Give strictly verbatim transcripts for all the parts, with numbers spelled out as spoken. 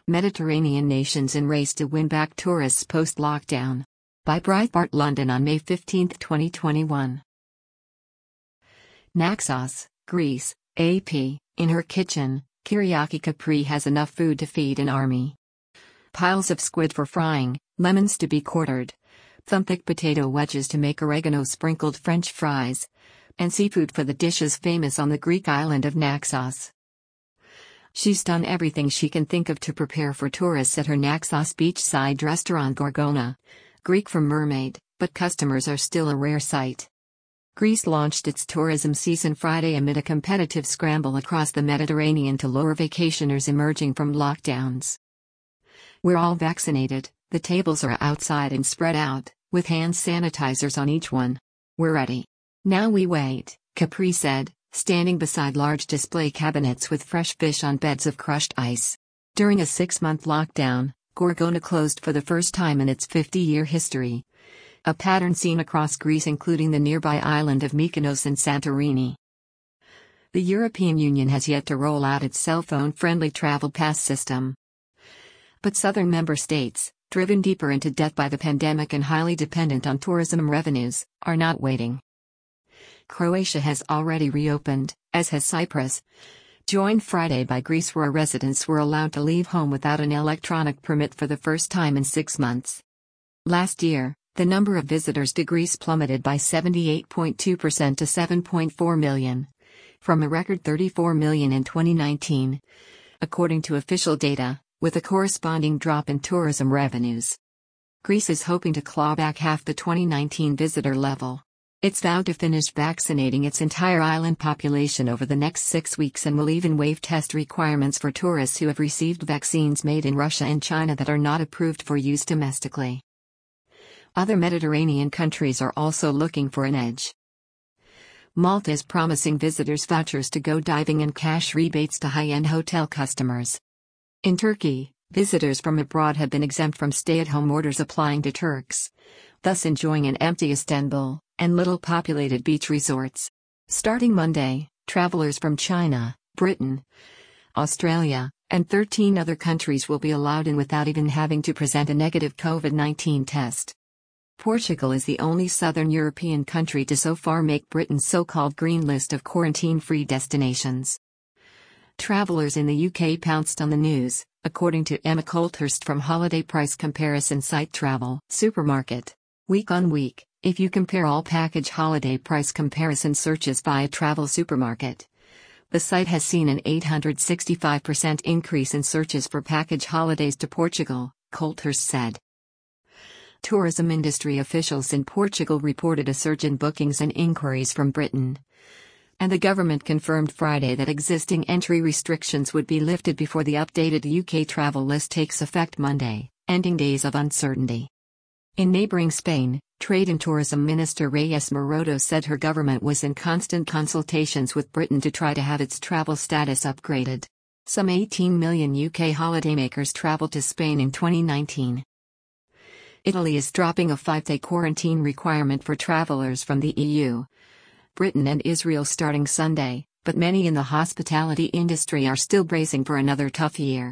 Mediterranean nations in race to win back tourists post-lockdown. By Breitbart London on May fifteenth, twenty twenty-one. Naxos, Greece, A P, in her kitchen, Kyriaki Capri has enough food to feed an army. Piles of squid for frying, lemons to be quartered, thumb-thick potato wedges to make oregano-sprinkled French fries, and seafood for the dishes famous on the Greek island of Naxos. She's done everything she can think of to prepare for tourists at her Naxos beachside restaurant Gorgona, Greek for mermaid, but customers are still a rare sight. Greece launched its tourism season Friday amid a competitive scramble across the Mediterranean to lure vacationers emerging from lockdowns. We're all vaccinated, the tables are outside and spread out, with hand sanitizers on each one. We're ready. Now we wait, Capri said, standing beside large display cabinets with fresh fish on beds of crushed ice. During a six-month lockdown, Gorgona closed for the first time in its fifty-year history. A pattern seen across Greece, including the nearby island of Mykonos and Santorini. The European Union has yet to roll out its cell phone-friendly travel pass system. But southern member states, driven deeper into debt by the pandemic and highly dependent on tourism revenues, are not waiting. Croatia has already reopened, as has Cyprus, joined Friday by Greece, where residents were allowed to leave home without an electronic permit for the first time in six months. Last year, the number of visitors to Greece plummeted by seventy-eight point two percent to seven point four million, from a record thirty-four million in twenty nineteen, according to official data, with a corresponding drop in tourism revenues. Greece is hoping to claw back half the twenty nineteen visitor level. It's vowed to finish vaccinating its entire island population over the next six weeks and will even waive test requirements for tourists who have received vaccines made in Russia and China that are not approved for use domestically. Other Mediterranean countries are also looking for an edge. Malta is promising visitors vouchers to go diving and cash rebates to high-end hotel customers. In Turkey, visitors from abroad have been exempt from stay-at-home orders applying to Turks, thus enjoying an empty Istanbul and little populated beach resorts. Starting Monday, travelers from China, Britain, Australia, and thirteen other countries will be allowed in without even having to present a negative COVID nineteen test. Portugal is the only southern European country to so far make Britain's so-called green list of quarantine-free destinations. Travelers in the U K pounced on the news, according to Emma Colthurst from holiday price comparison site Travel Supermarket. Week on week, if you compare all package holiday price comparison searches via Travel Supermarket, the site has seen an eight hundred sixty-five percent increase in searches for package holidays to Portugal, Colthurst said. Tourism industry officials in Portugal reported a surge in bookings and inquiries from Britain. And the government confirmed Friday that existing entry restrictions would be lifted before the updated U K travel list takes effect Monday, ending days of uncertainty. In neighbouring Spain, Trade and Tourism Minister Reyes Morodo said her government was in constant consultations with Britain to try to have its travel status upgraded. Some eighteen million U K holidaymakers travelled to Spain in twenty nineteen. Italy is dropping a five-day quarantine requirement for travellers from the E U. Britain and Israel starting Sunday, but many in the hospitality industry are still bracing for another tough year.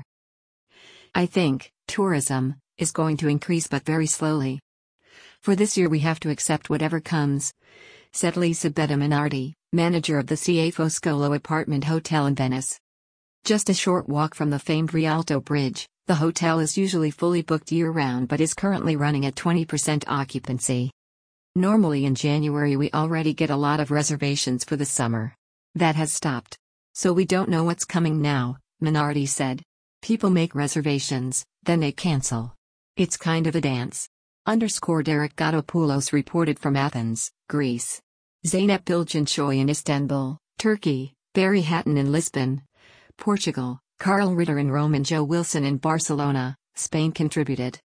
I think tourism is going to increase, but very slowly. For this year we have to accept whatever comes, said Elisabetta Minardi, manager of the C A Foscolo apartment hotel in Venice. Just a short walk from the famed Rialto Bridge, the hotel is usually fully booked year-round but is currently running at twenty percent occupancy. Normally in January we already get a lot of reservations for the summer. That has stopped. So we don't know what's coming now, Minardi said. People make reservations, then they cancel. It's kind of a dance. Underscore Derek Gatopoulos reported from Athens, Greece. Zeynep Bilginçoy in Istanbul, Turkey, Barry Hatton in Lisbon, Portugal, Carl Ritter in Rome and Joe Wilson in Barcelona, Spain contributed.